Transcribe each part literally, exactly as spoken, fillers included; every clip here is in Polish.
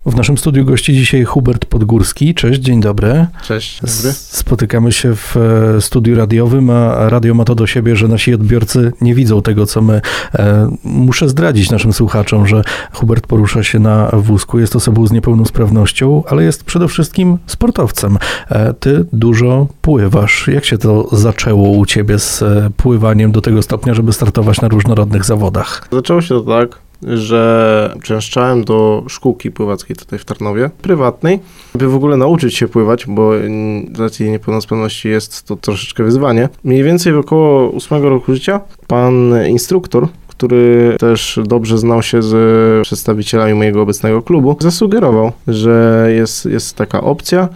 W naszym studiu gości dzisiaj Hubert Podgórski. Cześć, dzień dobry. Cześć, dobry. Spotykamy się w studiu radiowym, a radio ma to do siebie, że nasi odbiorcy nie widzą tego, co my. E, muszę zdradzić naszym słuchaczom, że Hubert porusza się na wózku, jest osobą z niepełnosprawnością, ale jest przede wszystkim sportowcem. E, ty dużo pływasz. Jak się to zaczęło u ciebie z pływaniem do tego stopnia, żeby startować na różnorodnych zawodach? Zaczęło się to tak, że uczęszczałem do szkółki pływackiej tutaj w Tarnowie, prywatnej, by w ogóle nauczyć się pływać, bo z racji niepełnosprawności jest to troszeczkę wyzwanie. Mniej więcej w około ósmego roku życia pan instruktor, który też dobrze znał się z przedstawicielami mojego obecnego klubu, zasugerował, że jest, jest taka opcja,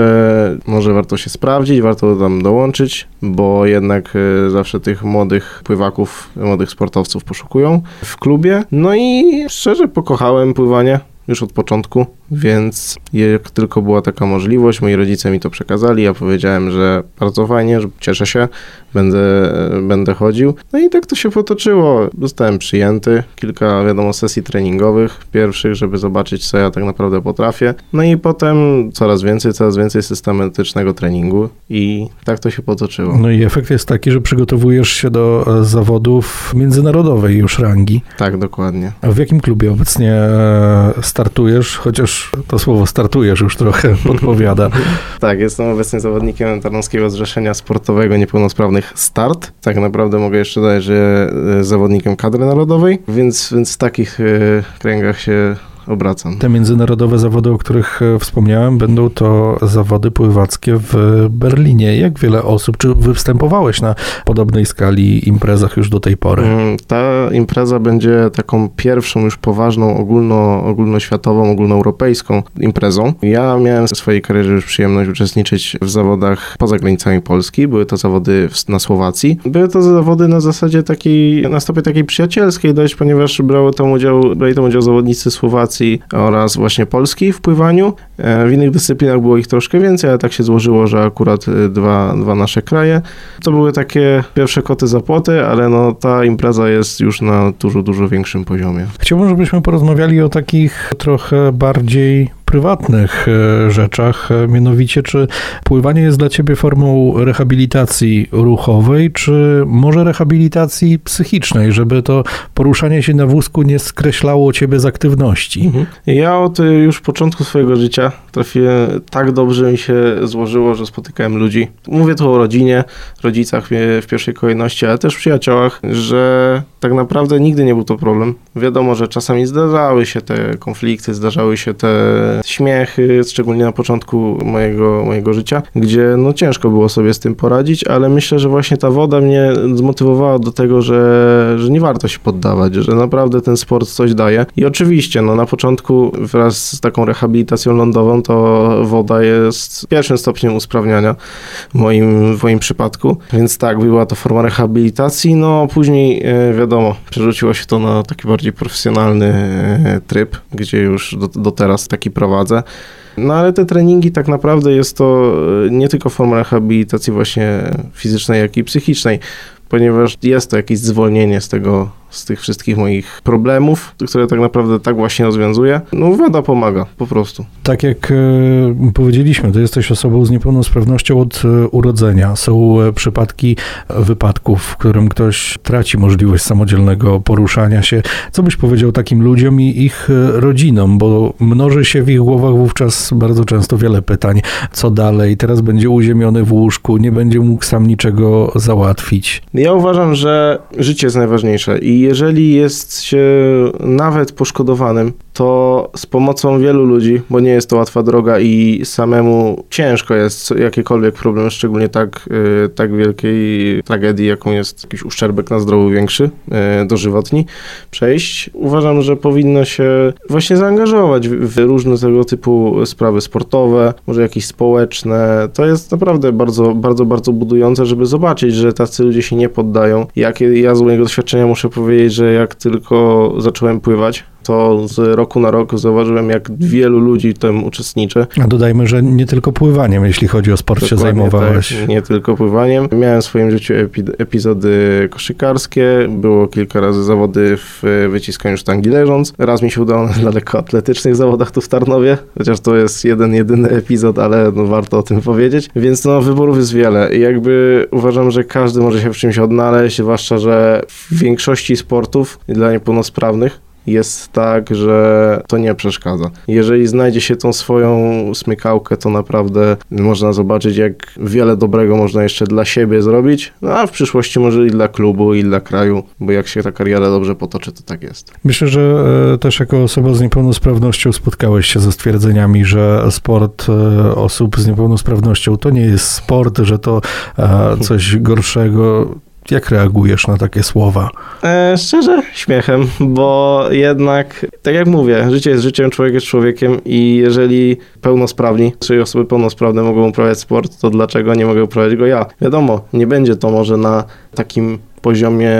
że może warto się sprawdzić, warto tam dołączyć, bo jednak zawsze tych młodych pływaków, młodych sportowców poszukują w klubie. No i szczerze pokochałem pływanie już od początku, więc jak tylko była taka możliwość, moi rodzice mi to przekazali, ja powiedziałem, że bardzo fajnie, że cieszę się, będę, będę chodził. No i tak to się potoczyło. Zostałem przyjęty, kilka, wiadomo, sesji treningowych pierwszych, żeby zobaczyć, co ja tak naprawdę potrafię. No i potem coraz więcej, coraz więcej systematycznego treningu i tak to się potoczyło. No i efekt jest taki, że przygotowujesz się do zawodów międzynarodowej już rangi. Tak, dokładnie. A w jakim klubie obecnie startujesz? Chociaż to słowo startujesz już trochę podpowiada. Tak, jestem obecnie zawodnikiem Tarnowskiego Zrzeszenia Sportowego Niepełnosprawnych Start. Tak naprawdę mogę jeszcze dodać, że zawodnikiem kadry narodowej, więc, więc w takich kręgach się obracam. Te międzynarodowe zawody, o których wspomniałem, będą to zawody pływackie w Berlinie. Jak wiele osób, czy występowałeś na podobnej skali imprezach już do tej pory? Ta impreza będzie taką pierwszą już poważną, ogólno, ogólnoświatową, ogólnoeuropejską imprezą. Ja miałem w swojej karierze już przyjemność uczestniczyć w zawodach poza granicami Polski. Były to zawody na Słowacji. Były to zawody na zasadzie takiej, na stopie takiej przyjacielskiej dość, ponieważ brały tam udział, brali tam udział zawodnicy Słowacji oraz właśnie Polski w pływaniu. W innych dyscyplinach było ich troszkę więcej, ale tak się złożyło, że akurat dwa, dwa nasze kraje. To były takie pierwsze koty za płoty, ale no ta impreza jest już na dużo, dużo większym poziomie. Chciałbym, żebyśmy porozmawiali o takich trochę bardziej prywatnych rzeczach, mianowicie czy pływanie jest dla ciebie formą rehabilitacji ruchowej, czy może rehabilitacji psychicznej, żeby to poruszanie się na wózku nie skreślało ciebie z aktywności? Mhm. Ja od już początku swojego życia trafiłem, tak dobrze mi się złożyło, że spotykałem ludzi. Mówię tu o rodzinie, rodzicach w pierwszej kolejności, ale też przyjaciołach, że tak naprawdę nigdy nie był to problem. Wiadomo, że czasami zdarzały się te konflikty, zdarzały się te śmiechy, szczególnie na początku mojego, mojego życia, gdzie no ciężko było sobie z tym poradzić, ale myślę, że właśnie ta woda mnie zmotywowała do tego, że, że nie warto się poddawać, że naprawdę ten sport coś daje. I oczywiście, no na początku wraz z taką rehabilitacją lądową to woda jest pierwszym stopniem usprawniania w moim, w moim przypadku, więc tak, była to forma rehabilitacji, no później wiadomo, przerzuciło się to na taki bardziej profesjonalny tryb, gdzie już do, do teraz taki prowadzę. No ale te treningi tak naprawdę jest to nie tylko forma rehabilitacji właśnie fizycznej, jak i psychicznej, ponieważ jest to jakieś zwolnienie z tego, z tych wszystkich moich problemów, które tak naprawdę tak właśnie rozwiązuję. No woda pomaga, po prostu. Tak jak e, powiedzieliśmy, to jesteś osobą z niepełnosprawnością od e, urodzenia. Są e, przypadki wypadków, w którym ktoś traci możliwość samodzielnego poruszania się. Co byś powiedział takim ludziom i ich e, rodzinom, bo mnoży się w ich głowach wówczas bardzo często wiele pytań. Co dalej? Teraz będzie uziemiony w łóżku, nie będzie mógł sam niczego załatwić. Ja uważam, że życie jest najważniejsze i jeżeli jest się nawet poszkodowanym, to z pomocą wielu ludzi, bo nie jest to łatwa droga i samemu ciężko jest jakiekolwiek problem, szczególnie tak, tak wielkiej tragedii, jaką jest jakiś uszczerbek na zdrowiu większy, dożywotni, przejść. Uważam, że powinno się właśnie zaangażować w różne tego typu sprawy sportowe, może jakieś społeczne. To jest naprawdę bardzo, bardzo, bardzo budujące, żeby zobaczyć, że tacy ludzie się nie poddają. Jakie ja z mojego doświadczenia muszę powiedzieć, że jak tylko zacząłem pływać, To z roku na rok zauważyłem, jak wielu ludzi tam uczestniczy. A dodajmy, że nie tylko pływaniem, jeśli chodzi o sport, się zajmowałeś. Tak, nie tylko pływaniem. Miałem w swoim życiu epi- epizody koszykarskie, było kilka razy zawody w wyciskaniu sztangi leżąc. Raz mi się udało na lekkoatletycznych zawodach tu w Tarnowie, chociaż to jest jeden, jedyny epizod, ale no, warto o tym powiedzieć. Więc no, wyborów jest wiele. I jakby uważam, że każdy może się w czymś odnaleźć, zwłaszcza, że w większości sportów dla niepełnosprawnych jest tak, że to nie przeszkadza. Jeżeli znajdzie się tą swoją smykałkę, to naprawdę można zobaczyć, jak wiele dobrego można jeszcze dla siebie zrobić, no a w przyszłości może i dla klubu, i dla kraju, bo jak się ta kariera dobrze potoczy, to tak jest. Myślę, że e, też jako osoba z niepełnosprawnością spotkałeś się ze stwierdzeniami, że sport e, osób z niepełnosprawnością to nie jest sport, że to e, coś gorszego. Jak reagujesz na takie słowa? E, szczerze, śmiechem, bo jednak, tak jak mówię, życie jest życiem, człowiek jest człowiekiem i jeżeli pełnosprawni, czyli osoby pełnosprawne mogą uprawiać sport, to dlaczego nie mogę uprawiać go ja? Wiadomo, nie będzie to może na takim poziomie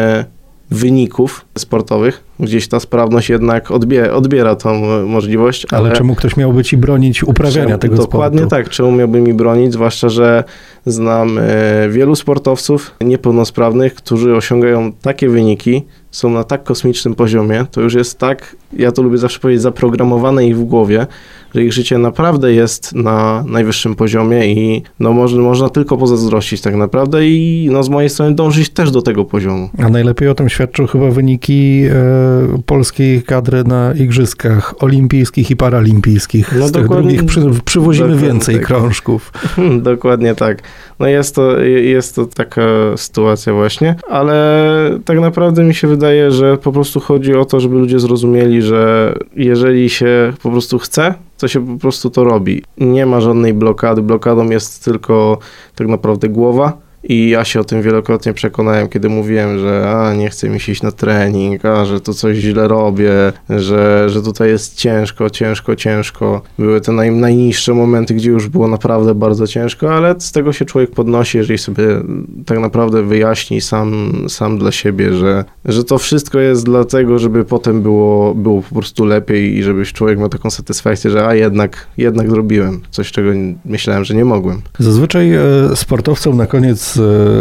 wyników sportowych, gdzieś ta sprawność jednak odbie, odbiera tą możliwość. Ale, ale czemu ktoś miałby ci bronić uprawiania czemu, tego sportu? Dokładnie tak, czemu miałby mi bronić, zwłaszcza, że znam e, wielu sportowców niepełnosprawnych, którzy osiągają takie wyniki, są na tak kosmicznym poziomie, to już jest tak, ja to lubię zawsze powiedzieć, zaprogramowane ich w głowie, że ich życie naprawdę jest na najwyższym poziomie i no można, można tylko pozazdrościć tak naprawdę i no z mojej strony dążyć też do tego poziomu. A najlepiej o tym świadczą chyba wyniki e, polskiej kadry na igrzyskach olimpijskich i paralimpijskich. No z tych drugich przy, przywozimy więcej tak. krążków. Dokładnie tak. No jest to, jest to taka sytuacja właśnie, ale tak naprawdę mi się wydaje, że po prostu chodzi o to, żeby ludzie zrozumieli, że jeżeli się po prostu chce, to się po prostu to robi. Nie ma żadnej blokady. Blokadą jest tylko tak naprawdę głowa. I ja się o tym wielokrotnie przekonałem, kiedy mówiłem, że a, nie chce mi się iść na trening, a, że to coś źle robię, że, że tutaj jest ciężko, ciężko, ciężko. Były te naj, najniższe momenty, gdzie już było naprawdę bardzo ciężko, ale z tego się człowiek podnosi, jeżeli sobie tak naprawdę wyjaśni sam, sam dla siebie, że, że to wszystko jest dlatego, żeby potem było, było po prostu lepiej i żebyś człowiek miał taką satysfakcję, że a jednak, jednak zrobiłem coś, czego myślałem, że nie mogłem. Zazwyczaj e, sportowcom na koniec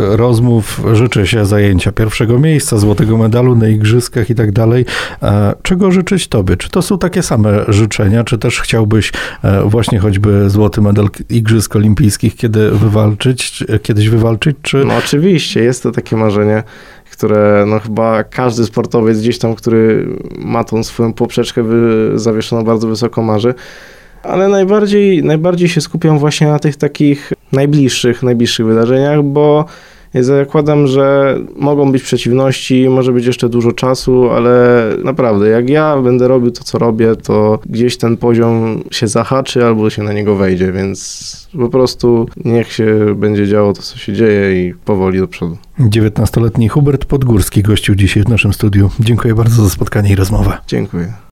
rozmów życzę się zajęcia pierwszego miejsca, złotego medalu na igrzyskach i tak dalej. Czego życzyć tobie? Czy to są takie same życzenia, czy też chciałbyś właśnie choćby złoty medal igrzysk olimpijskich kiedy wywalczyć, kiedyś wywalczyć? Czy... No oczywiście, jest to takie marzenie, które no chyba każdy sportowiec gdzieś tam, który ma tą swoją poprzeczkę zawieszoną bardzo wysoko marzy. Ale najbardziej, najbardziej się skupiam właśnie na tych takich najbliższych, najbliższych wydarzeniach, bo zakładam, że mogą być przeciwności, może być jeszcze dużo czasu, ale naprawdę, jak ja będę robił to, co robię, to gdzieś ten poziom się zahaczy albo się na niego wejdzie, więc po prostu niech się będzie działo to, co się dzieje i powoli do przodu. dziewiętnastoletni Hubert Podgórski gościł dzisiaj w naszym studiu. Dziękuję bardzo za spotkanie i rozmowę. Dziękuję.